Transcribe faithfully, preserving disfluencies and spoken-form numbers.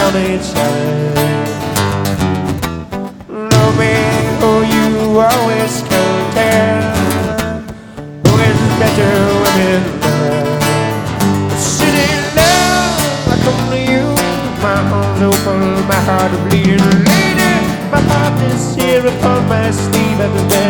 on each side. Love me, oh, you always can tell who is better women love. Sitting down, I come to you, my arms open, my heart bleeding. Lady, my heart is here upon my sleeve every day.